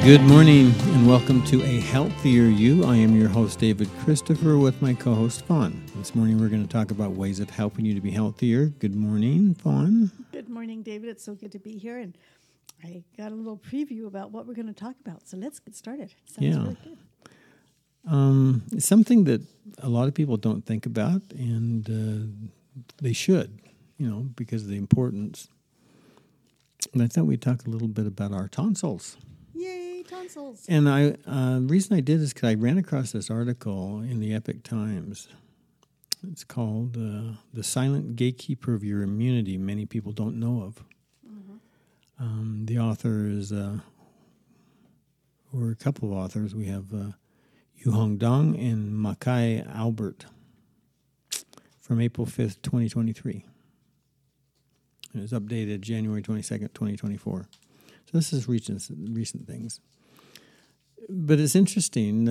Good morning and welcome to A Healthier You. I am your host, David Christopher, with my co-host, Fawn. This morning we're going to talk about ways of helping you to be healthier. Good morning, Fawn. Good morning, David. It's so good to be here. And I got a little preview about what we're going to talk about. So let's get started. Sounds really good. It's something that a lot of people don't think about, and they should, because of the importance. And I thought we'd talk a little bit about our tonsils. Yay, tonsils. And the reason I did is because I ran across this article in the Epic Times. It's called The Silent Gatekeeper of Your Immunity Many People Don't Know Of. Mm-hmm. The author is, or a couple of authors. We have Yu-Hong Dong and Makai Albert from April 5th, 2023. It was updated January 22nd, 2024. So this is recent things. But it's interesting,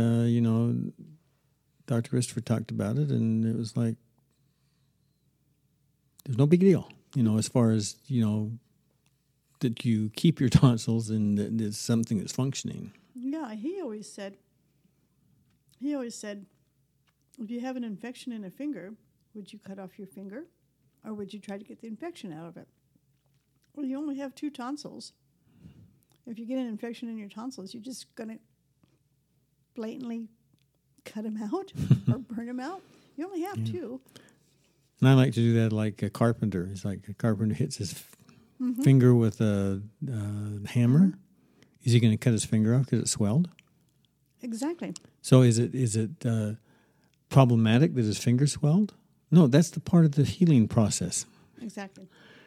Dr. Christopher talked about it, and it was like, there's no big deal, as far as, that you keep your tonsils and that it's something that's functioning. Yeah, he always said, if you have an infection in a finger, would you cut off your finger or would you try to get the infection out of it? Well, you only have 2 tonsils. If you get an infection in your tonsils, you're just going to blatantly cut them out or burn them out. You only have 2. And I like to do that like a carpenter. It's like a carpenter hits his finger with a hammer. Mm-hmm. Is he going to cut his finger off because it swelled? Exactly. So is it problematic that his finger swelled? No, that's the part of the healing process. Exactly.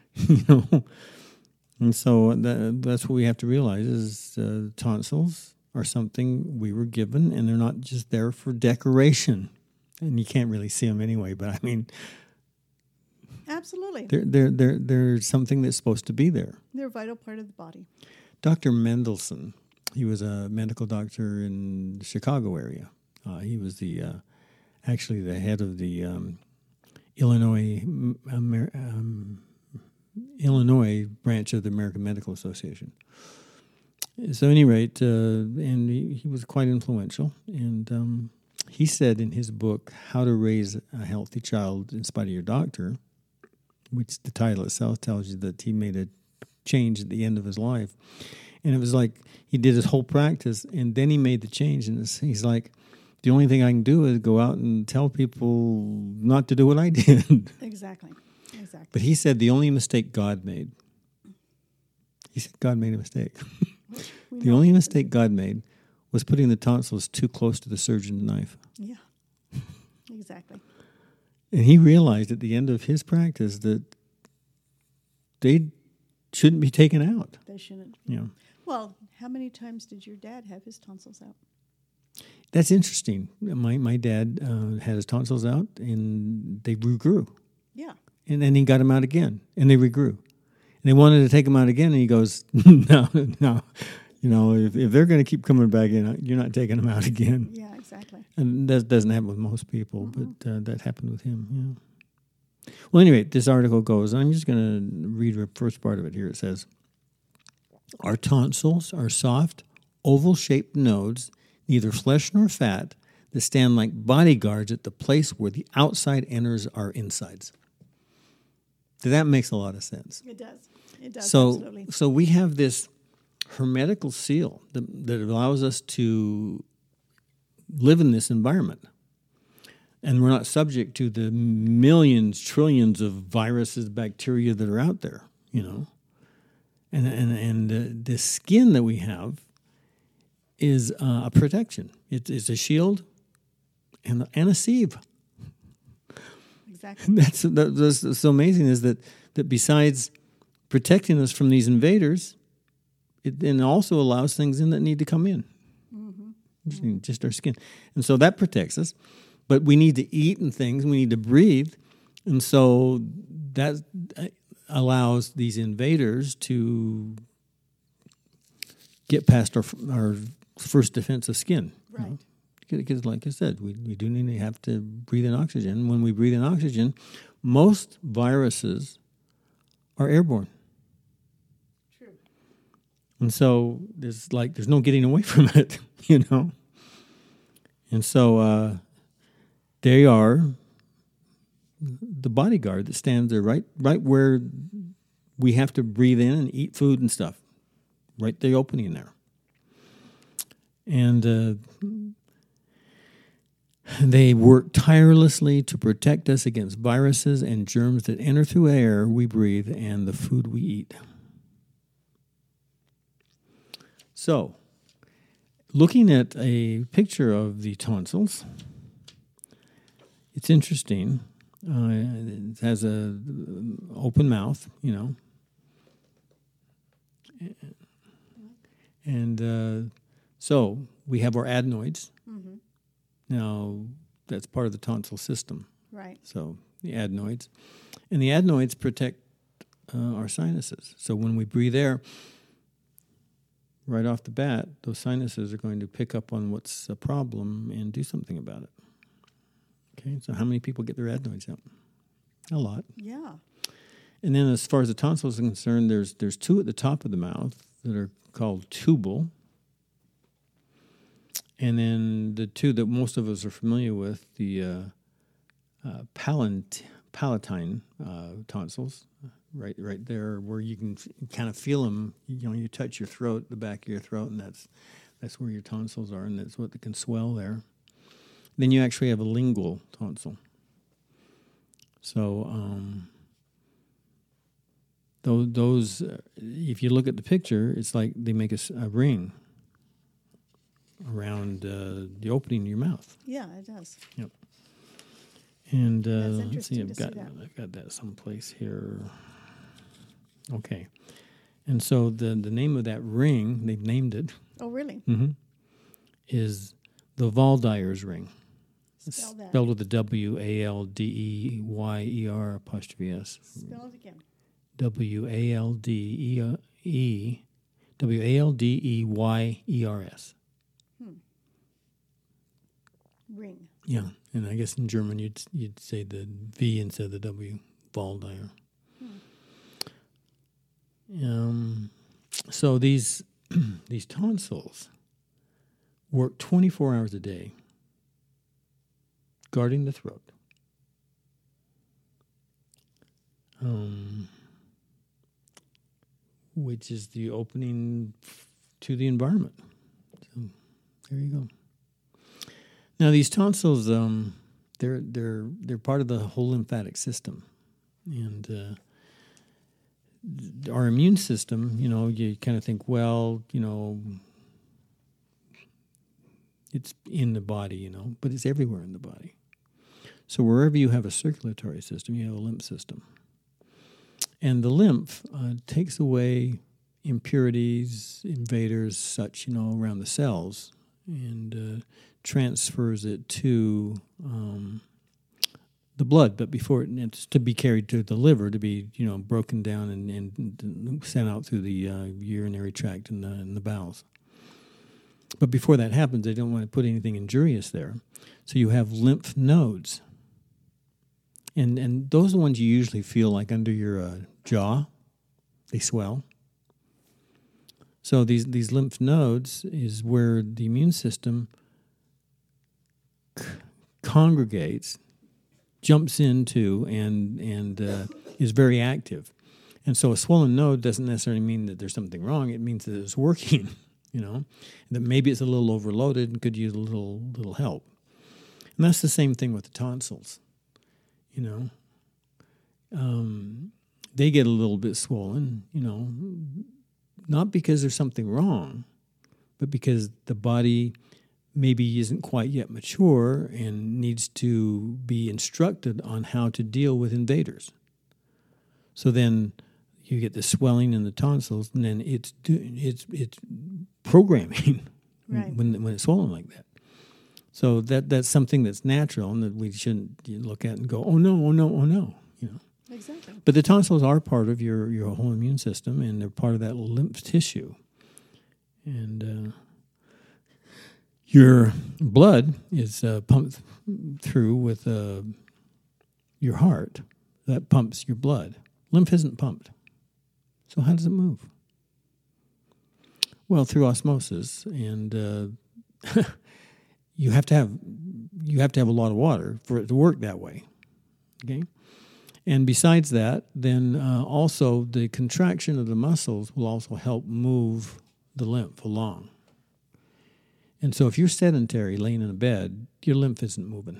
And so that's what we have to realize is tonsils are something we were given, and they're not just there for decoration. And you can't really see them anyway, but I mean, absolutely, they're something that's supposed to be there. They're a vital part of the body. Dr. Mendelsohn, he was a medical doctor in the Chicago area. He was actually the head of the Illinois branch of the American Medical Association. So, at any rate, and he was quite influential. And he said in his book, How to Raise a Healthy Child in Spite of Your Doctor, which the title itself tells you that he made a change at the end of his life. And it was like he did his whole practice, and then he made the change. And he's like, the only thing I can do is go out and tell people not to do what I did. Exactly. But he said the only mistake God made, he said God made a mistake. The only mistake God made was putting the tonsils too close to the surgeon's knife. Yeah, exactly. And he realized at the end of his practice that they shouldn't be taken out. They shouldn't. Yeah. Well, how many times did your dad have his tonsils out? That's interesting. My dad had his tonsils out, and they regrew. Yeah. And then he got them out again, and they regrew. And they wanted to take them out again, and he goes, no. If they're going to keep coming back in, you're not taking them out again. Yeah, exactly. And that doesn't happen with most people, but that happened with him, yeah. Well, anyway, this article goes, I'm just going to read the first part of it here. It says, our tonsils are soft, oval-shaped nodes, neither flesh nor fat, that stand like bodyguards at the place where the outside enters our insides. That makes a lot of sense. It does, absolutely. So we have this hermetical seal that allows us to live in this environment. And we're not subject to the millions, trillions of viruses, bacteria that are out there, And the skin that we have is a protection. It's a shield and a sieve. Exactly. That's so amazing is that besides protecting us from these invaders, it then also allows things in that need to come in. Mm-hmm. Just our skin. And so that protects us. But we need to eat and things. We need to breathe. And so that allows these invaders to get past our first defense of skin. Right. Because like I said, we do need to have to breathe in oxygen. When we breathe in oxygen, most viruses are airborne. True. And so there's no getting away from it, And so they are the bodyguard that stands there right where we have to breathe in and eat food and stuff, right the opening there. And they work tirelessly to protect us against viruses and germs that enter through air we breathe and the food we eat. So, looking at a picture of the tonsils, it's interesting. It has a open mouth, And so we have our adenoids. Mm-hmm. Now, that's part of the tonsil system. Right. So the adenoids. And the adenoids protect our sinuses. So when we breathe air, right off the bat, those sinuses are going to pick up on what's a problem and do something about it. Okay, so how many people get their adenoids out? A lot. Yeah. And then as far as the tonsils are concerned, there's two at the top of the mouth that are called tubal. And then the two that most of us are familiar with, the palatine tonsils, right there where you can kind of feel them. You touch your throat, the back of your throat, and that's where your tonsils are, and that's what can swell there. Then you actually have a lingual tonsil. So those, if you look at the picture, it's like they make a ring around the opening of your mouth. Yeah, it does. Yep. And That's let's see, interesting I've got that someplace here. Okay. And so the name of that ring, they've named it. Oh, really? Mm-hmm, is the Waldeyer's ring. Spell that. Spelled with a W-A-L-D-E-Y-E-R apostrophe S. Spell it again. W-A-L-D-E-Y-E-R-S. Ring. Yeah, and I guess in German you'd say the V instead of the W, Waldeyer. So these tonsils work 24 hours a day, guarding the throat. Which is the opening to the environment. So there you go. Now these tonsils, they're part of the whole lymphatic system, and our immune system. You kind of think, well, it's in the body, but it's everywhere in the body. So wherever you have a circulatory system, you have a lymph system. And the lymph takes away impurities, invaders, such, around the cells, and transfers it to the blood. But before it's to be carried to the liver, to be, broken down and sent out through the urinary tract and the bowels. But before that happens, they don't want to put anything injurious there. So you have lymph nodes. And those are the ones you usually feel like under your jaw. They swell. So these lymph nodes is where the immune system congregates, jumps into, and is very active. And so a swollen node doesn't necessarily mean that there's something wrong. It means that it's working, that maybe it's a little overloaded and could use a little help. And that's the same thing with the tonsils. They get a little bit swollen, not because there's something wrong, but because the body maybe isn't quite yet mature and needs to be instructed on how to deal with invaders. So then you get the swelling in the tonsils, and then it's programming right. when it's swollen like that. So that's something that's natural and that we shouldn't look at and go, oh no. Exactly. But the tonsils are part of your whole immune system, and they're part of that lymph tissue. And your blood is pumped through with your heart. That pumps your blood. Lymph isn't pumped. So how does it move? Well, through osmosis, and you have to have a lot of water for it to work that way. Okay, and besides that, then also the contraction of the muscles will also help move the lymph along. And so, if you're sedentary, laying in a bed, your lymph isn't moving.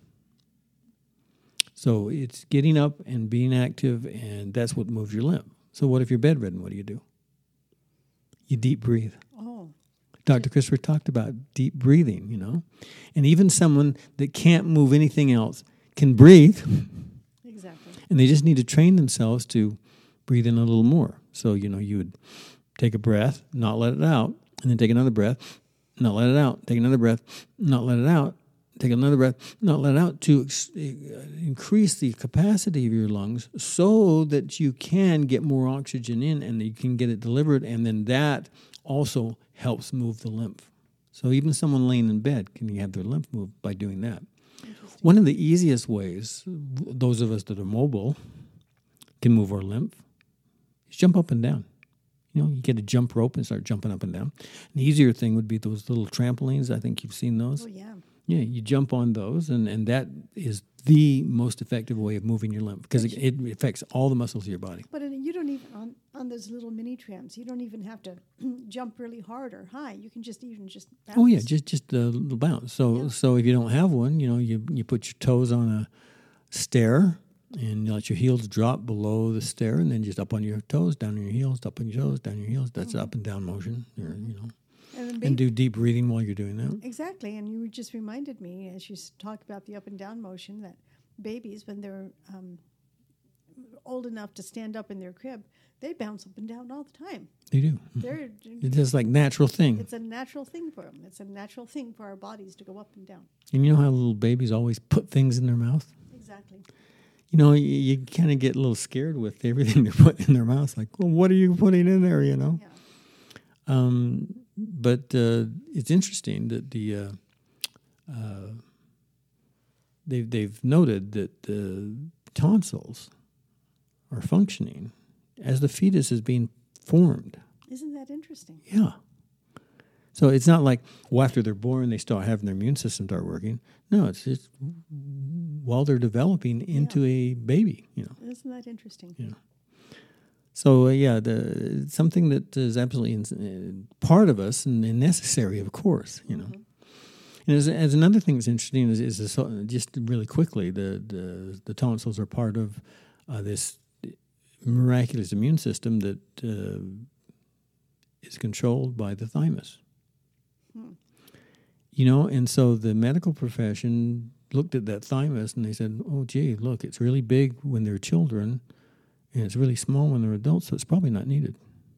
So it's getting up and being active, and that's what moves your lymph. So what if you're bedridden? What do? You deep breathe. Oh. Dr. Christopher talked about deep breathing, And even someone that can't move anything else can breathe. Exactly. And they just need to train themselves to breathe in a little more. So, you would take a breath, not let it out, and then take another breath, not let it out, take another breath, not let it out, take another breath, not let it out, to increase the capacity of your lungs so that you can get more oxygen in and you can get it delivered, and then that also helps move the lymph. So even someone laying in bed can have their lymph moved by doing that. One of the easiest ways, those of us that are mobile can move our lymph, is jump up and down. You get a jump rope and start jumping up and down. An easier thing would be those little trampolines. I think you've seen those. Oh, yeah. Yeah, you jump on those, and that is the most effective way of moving your lymph because it affects all the muscles of your body. But you don't even, on those little mini trams, you don't even have to jump really hard or high. You can just bounce. Oh, yeah, just the bounce. So if you don't have one, you put your toes on a stair and you let your heels drop below the stair, and then just up on your toes, down on your heels, up on your toes, down on your heels. That's up and down motion, and do deep breathing while you're doing that. Exactly, and you just reminded me, as you talked about the up and down motion, that babies, when they're old enough to stand up in their crib, they bounce up and down all the time. They do. It's just like natural thing. It's a natural thing for them. It's a natural thing for our bodies to go up and down. And you know how little babies always put things in their mouth? Exactly. You kind of get a little scared with everything they're putting in their mouth. Like, well, what are you putting in there, Yeah. But it's interesting that they've noted that the tonsils are functioning as the fetus is being formed. Isn't that interesting? Yeah. So it's not like, after they're born, they start having their immune system start working. No, it's just while they're developing into a baby, Isn't that interesting? Yeah. So, something that is absolutely part of us and necessary, of course, And as another thing that's interesting is just really quickly, the tonsils are part of this miraculous immune system that is controlled by the thymus. And so the medical profession looked at that thymus and they said, oh, gee, look, it's really big when they're children and it's really small when they're adults, so it's probably not needed.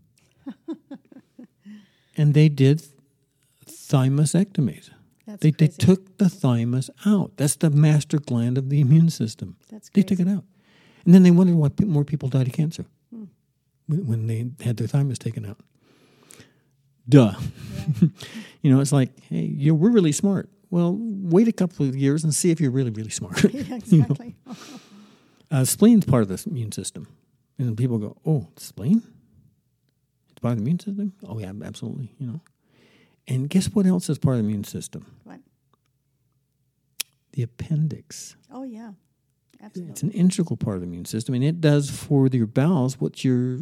And they did thymosectomies. They took the thymus out. That's the master gland of the immune system. They took it out. And then they wondered why more people died of cancer when they had their thymus taken out. Duh. Yeah. It's like, hey, we're really smart. Well, wait a couple of years and see if you're really, really smart. Yeah, exactly. Spleen's part of the immune system. And people go, oh, spleen? It's part of the immune system? Oh, yeah, absolutely, And guess what else is part of the immune system? What? The appendix. Oh, yeah. Absolutely. It's an integral part of the immune system, and it does for your bowels what your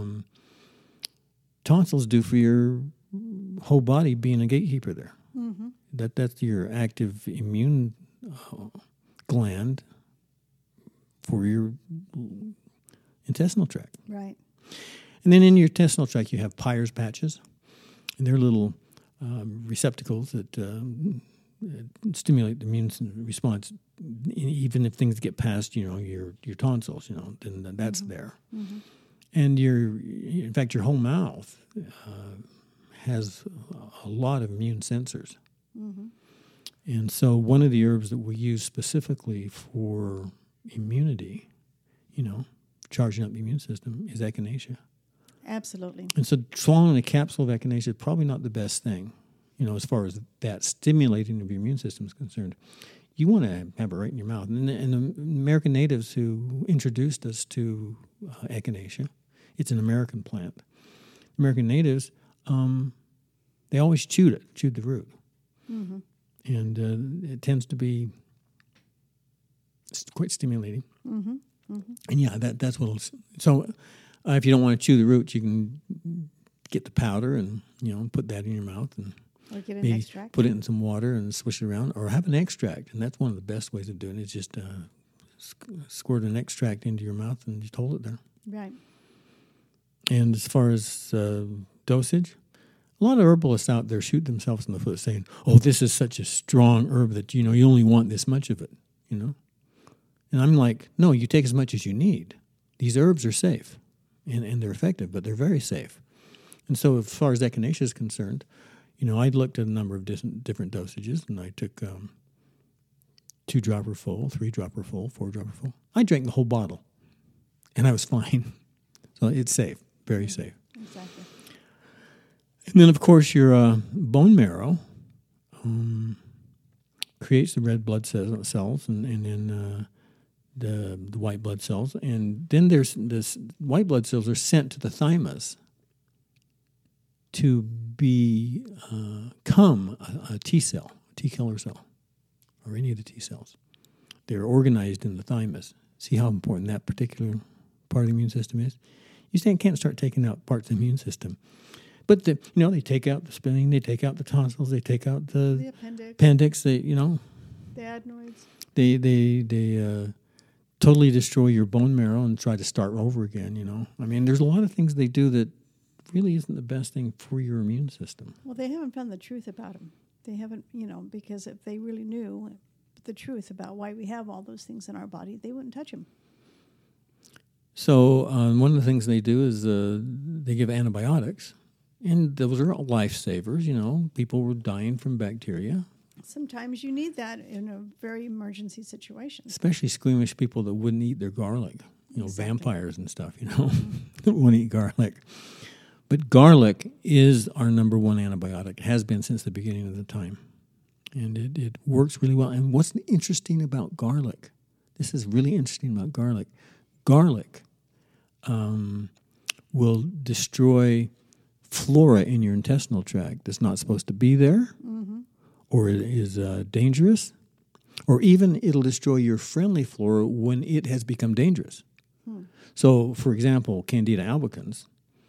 tonsils do for your whole body, being a gatekeeper there. Mm-hmm. That's your active immune gland for your intestinal tract. Right. And then in your intestinal tract, you have Peyer's patches, and they're little receptacles that stimulate the immune response. Even if things get past, your tonsils, then that's there. Mm-hmm. And in fact, your whole mouth has a lot of immune sensors. Mm-hmm. And so one of the herbs that we use specifically for immunity, charging up the immune system, is echinacea. Absolutely. And so swallowing a capsule of echinacea is probably not the best thing, as far as that stimulating of your immune system is concerned. You want to have it right in your mouth. And the American natives who introduced us to echinacea, it's an American plant. American natives they always chewed the root. Mm-hmm. And it tends to be quite stimulating. Mm-hmm. Mm-hmm. And yeah, that's what. So, if you don't want to chew the root, you can get the powder and put that in your mouth and Or get an maybe extract. put it in some water and swish it around, or have an extract. And that's one of the best ways of doing it. Is just squirt an extract into your mouth and just hold it there. Right. And as far as dosage, a lot of herbalists out there shoot themselves in the foot saying, "Oh, this is such a strong herb that you only want this much of it." And I'm like, no, you take as much as you need. These herbs are safe, and they're effective, but they're very safe. And so as far as echinacea is concerned, I looked at a number of different dosages, and I took 2-dropper full, 3-dropper full, 4-dropper full. I drank the whole bottle, and I was fine. So it's safe, very safe. Exactly. And then, of course, your bone marrow creates the red blood cells, and then the white blood cells. And then there's this white blood cells are sent to the thymus to become a T cell, a T killer cell, or any of the T cells. They're organized in the thymus. See how important that particular part of the immune system is? You can't start taking out parts of the immune system. But they take out the spleen, they take out the tonsils, they take out the appendix. The adenoids. They totally destroy your bone marrow and try to start over again. I mean, there's a lot of things they do that really isn't the best thing for your immune system. Well, they haven't found the truth about them. They haven't, because if they really knew the truth about why we have all those things in our body, they wouldn't touch them. So one of the things they do is they give antibiotics. And those are lifesavers, People were dying from bacteria. Sometimes you need that in a very emergency situation. Especially squeamish people that wouldn't eat their garlic. Exactly. Vampires and stuff, that wouldn't eat garlic. But garlic is our number one antibiotic. It has been since the beginning of the time. And it works really well. And what's interesting about garlic, this is really interesting about garlic. Garlic will destroy flora in your intestinal tract that's not supposed to be there, or it is dangerous, or even it'll destroy your friendly flora when it has become dangerous. So, for example, Candida albicans.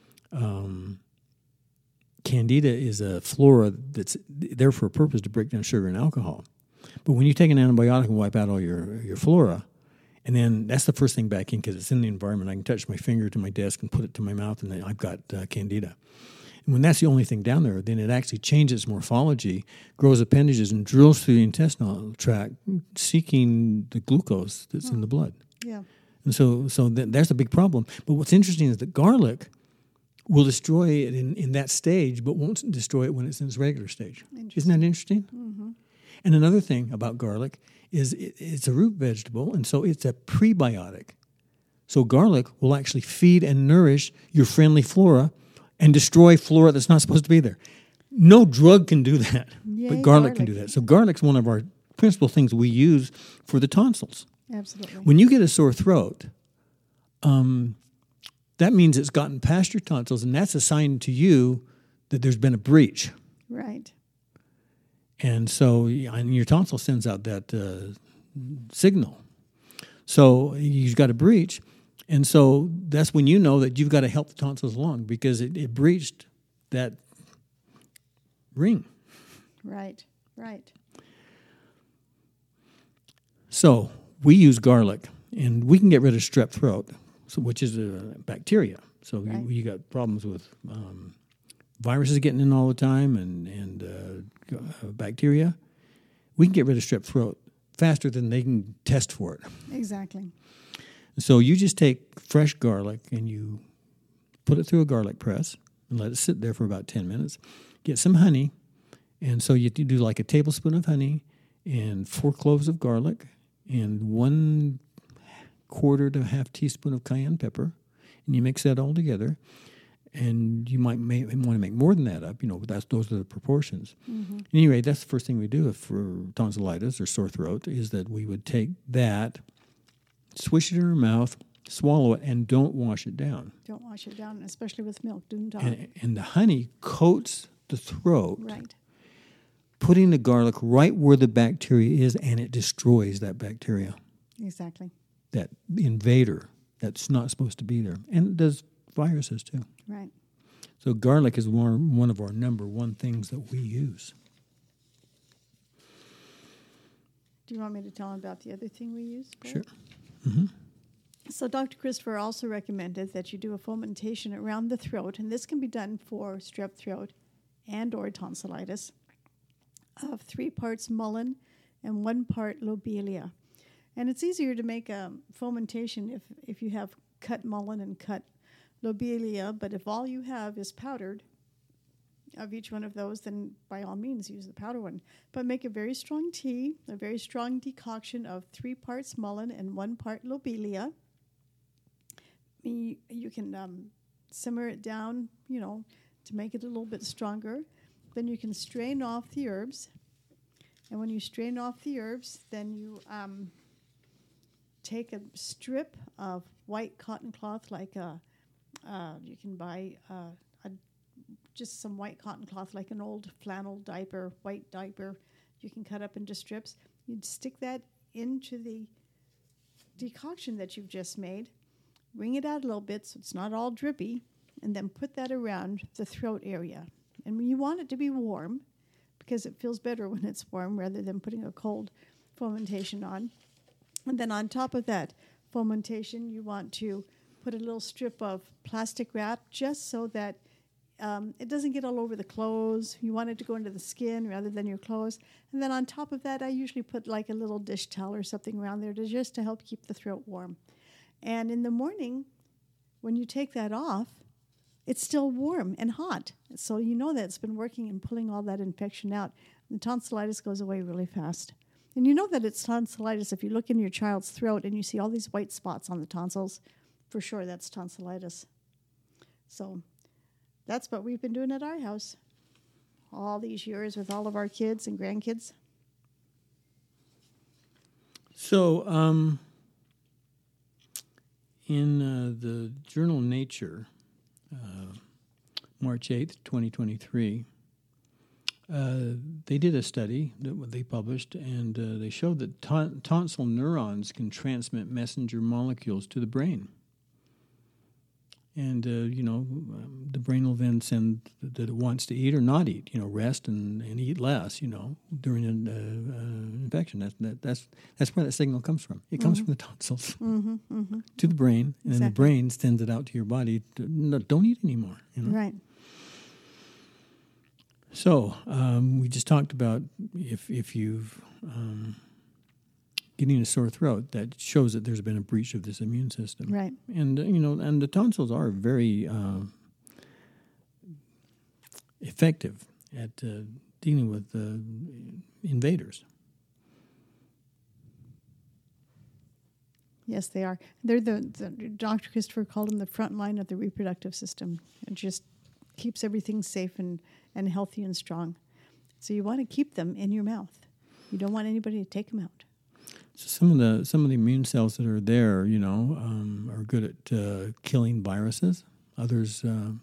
Candida is a flora that's there for a purpose to break down sugar and alcohol. But when you take an antibiotic and wipe out all your flora, and then that's the first thing back in because it's in the environment. I can touch my finger to my desk and put it to my mouth, and then I've got Candida. And when that's the only thing down there, then it actually changes morphology, grows appendages, and drills through the intestinal tract, seeking the glucose that's in the blood. Yeah. And so that's a big problem. But what's interesting is that garlic will destroy it in that stage, but won't destroy it when it's in its regular stage. Isn't that interesting? Mm-hmm. And another thing about garlic is it's a root vegetable, and so it's a prebiotic. So garlic will actually feed and nourish your friendly flora and destroy flora that's not supposed to be there. No drug can do that, but garlic can do that. So garlic's one of our principal things we use for the tonsils. Absolutely. When you get a sore throat, that means it's gotten past your tonsils, and that's a sign to you that there's been a breach. Right. And so your tonsil sends out that signal. So you've got a breach. And so that's when you know that you've got to help the tonsils along because it breached that ring. Right, right. So we use garlic, and we can get rid of strep throat, which is a bacteria. So right. you got problems with viruses getting in all the time and bacteria. We can get rid of strep throat faster than they can test for it. Exactly. So you just take fresh garlic and you put it through a garlic press and let it sit there for about 10 minutes. Get some honey, and so you do like a tablespoon of honey and 4 cloves of garlic and 1/4 to 1/2 teaspoon of cayenne pepper, and you mix that all together. And you might want to make more than that up, but those are the proportions. Mm-hmm. Anyway, that's the first thing we do for tonsillitis or sore throat is that we would take that, swish it in our mouth, swallow it and don't wash it down. Don't wash it down, especially with milk. Do not. And the honey coats the throat, Right. putting the garlic right where the bacteria is, and it destroys that bacteria, Exactly. that invader that's not supposed to be there. And it does viruses too. Right. So garlic is one of our number one things that we use. Do you want me to tell them about the other thing we use? Sure. Mm-hmm. So Dr. Christopher also recommended that you do a fomentation around the throat, and this can be done for strep throat and or tonsillitis, of 3 parts mullein and 1 part lobelia. And it's easier to make a fomentation if you have cut mullein and cut lobelia, but if all you have is powdered of each one of those, then by all means use the powder one. But make a very strong tea, a very strong decoction of 3 parts mullein and 1 part lobelia. You can simmer it down, to make it a little bit stronger. Then you can strain off the herbs. And when you strain off the herbs, then you take a strip of white cotton cloth, like you can buy just some white cotton cloth, like an old flannel diaper, white diaper. You can cut up into strips. You'd stick that into the decoction that you've just made, wring it out a little bit so it's not all drippy, and then put that around the throat area. And you want it to be warm because it feels better when it's warm rather than putting a cold fomentation on. And then on top of that fomentation, you want to put a little strip of plastic wrap just so that it doesn't get all over the clothes. You want it to go into the skin rather than your clothes. And then on top of that, I usually put like a little dish towel or something around there just to help keep the throat warm. And in the morning, when you take that off, it's still warm and hot. So you know that it's been working and pulling all that infection out. And the tonsillitis goes away really fast. And you know that it's tonsillitis if you look in your child's throat and you see all these white spots on the tonsils. For sure, that's tonsillitis. So that's what we've been doing at our house all these years with all of our kids and grandkids. So in the journal Nature, March 8th, 2023, they did a study that they published, and they showed that tonsil neurons can transmit messenger molecules to the brain. And, the brain will then send that it wants to eat or not eat, rest and eat less, during an infection. That's where that signal comes from. It comes from the tonsils to the brain, and then the brain sends it out to your body to, don't eat anymore. Right. So we just talked about if you've getting a sore throat, that shows that there's been a breach of this immune system. Right. And, and the tonsils are very effective at dealing with invaders. Yes, they are. They're the Dr. Christopher called them the front line of the reproductive system. It just keeps everything safe and healthy and strong. So you want to keep them in your mouth. You don't want anybody to take them out. So some of the immune cells that are there, are good at killing viruses. Others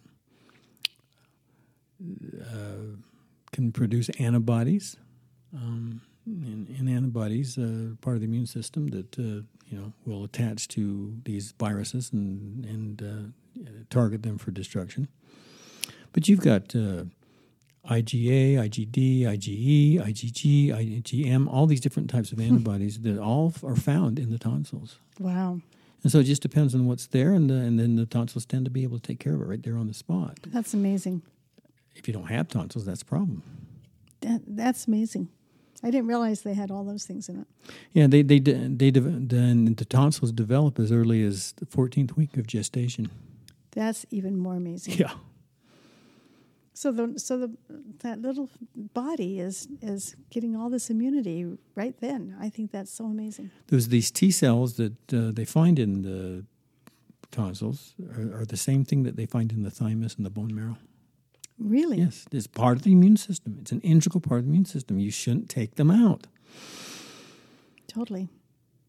can produce antibodies. And antibodies are part of the immune system that will attach to these viruses and target them for destruction. But you've got IgA, IgD, IgE, IgG, IgM, all these different types of antibodies that all are found in the tonsils. Wow. And so it just depends on what's there, and then the tonsils tend to be able to take care of it right there on the spot. That's amazing. If you don't have tonsils, that's a problem. That's amazing. I didn't realize they had all those things in it. Yeah, the tonsils develop as early as the 14th week of gestation. That's even more amazing. Yeah. So that little body is getting all this immunity right then. I think that's so amazing. There's these T cells that they find in the tonsils are the same thing that they find in the thymus and the bone marrow. Really? Yes, it's part of the immune system. It's an integral part of the immune system. You shouldn't take them out. Totally.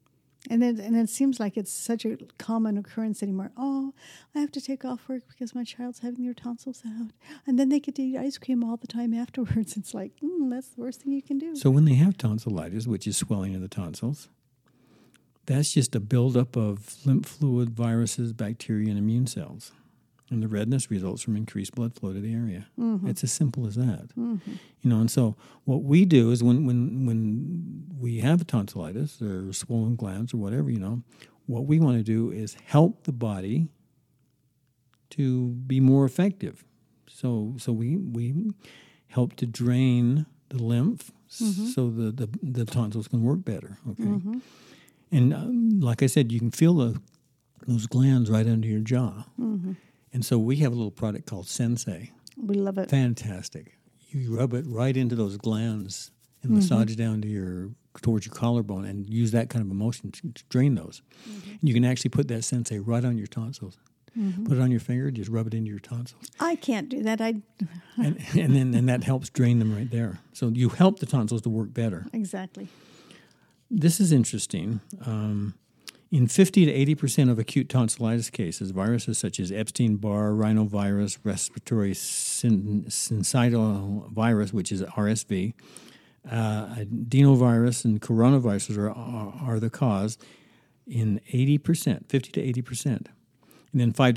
And it seems like it's such a common occurrence anymore. Oh, I have to take off work because my child's having their tonsils out. And then they get to eat ice cream all the time afterwards. It's like, that's the worst thing you can do. So when they have tonsillitis, which is swelling of the tonsils, that's just a buildup of lymph fluid, viruses, bacteria, and immune cells. And the redness results from increased blood flow to the area. Mm-hmm. It's as simple as that. Mm-hmm. And so what we do is when we have tonsillitis or swollen glands or whatever, what we want to do is help the body to be more effective. So we help to drain the lymph so the tonsils can work better. Okay, and like I said, you can feel those glands right under your jaw. Mm-hmm. And so we have a little product called Sensei. We love it. Fantastic. You rub it right into those glands and massage down towards your collarbone and use that kind of a motion to drain those. Mm-hmm. And you can actually put that Sensei right on your tonsils. Mm-hmm. Put it on your finger, just rub it into your tonsils. I can't do that. and then that helps drain them right there. So you help the tonsils to work better. Exactly. This is interesting. In 50 to 80% of acute tonsillitis cases, viruses such as Epstein-Barr, rhinovirus, respiratory syncytial virus, which is RSV, adenovirus, and coronaviruses are the cause in 80%, 50 to 80%. And then 5 to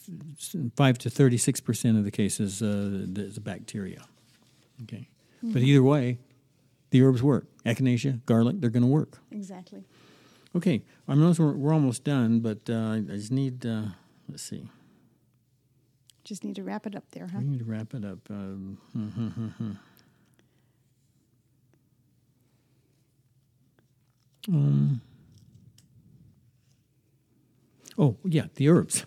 36% of the cases, there's a bacteria. Okay, but either way, the herbs work. Echinacea, garlic, they're going to work. Exactly. Okay, I know we're almost done, but I just need, let's see. Just need to wrap it up there, huh? We need to wrap it up. Oh, yeah, the herbs.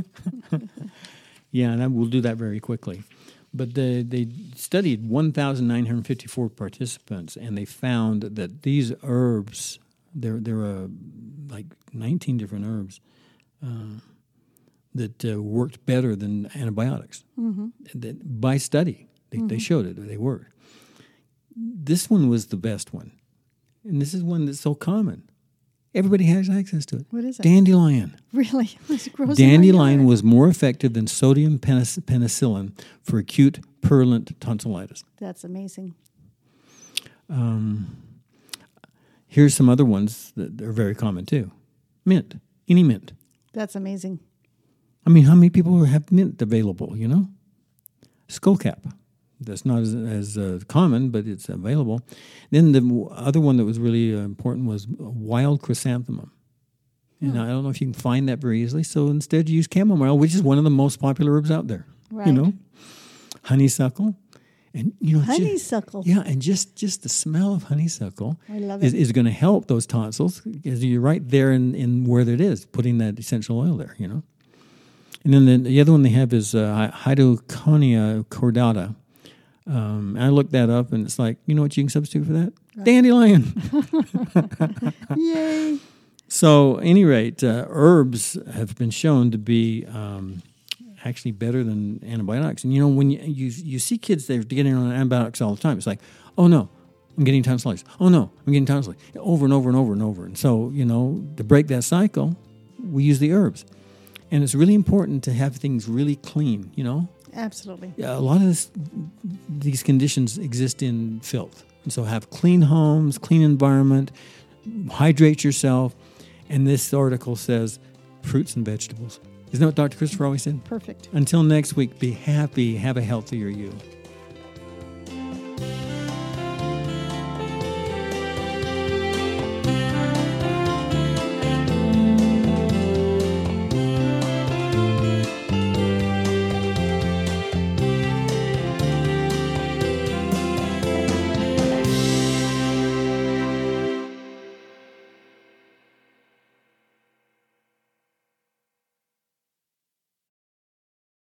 Yeah, and we'll do that very quickly. But they studied 1,954 participants, and they found that these herbs, there are like 19 different herbs that worked better than antibiotics. That by study, they showed it. They worked. This one was the best one. And this is one that's so common. Everybody has access to it. What is it? Dandelion. Really? It grows Dandelion was more effective than sodium penicillin for acute purulent tonsillitis. That's amazing. Here's some other ones that are very common too. Mint. Any mint. That's amazing. I mean, how many people have mint available, Skullcap. That's not as common, but it's available. Then the other one that was really important was wild chrysanthemum. And I don't know if you can find that very easily. So instead you use chamomile, which is one of the most popular herbs out there. Right. Honeysuckle. And honeysuckle. And just the smell of honeysuckle I love it. is going to help those tonsils because you're right there in where it is, putting that essential oil there, And then the other one they have is Hydoconia cordata. I looked that up, and it's like, you know what you can substitute for that? Right. Dandelion. Yay. So, at any rate, herbs have been shown to be actually better than antibiotics. And, when you see kids, they're getting on antibiotics all the time. It's like, oh, no, I'm getting tonsillitis. Oh, no, I'm getting tonsillitis. Over and over and over and over. And so, to break that cycle, we use the herbs. And it's really important to have things really clean, Absolutely. A lot of these conditions exist in filth. And so have clean homes, clean environment, hydrate yourself. And this article says fruits and vegetables. Isn't that what Dr. Christopher always said? Perfect. Until next week, be happy, have a healthier you.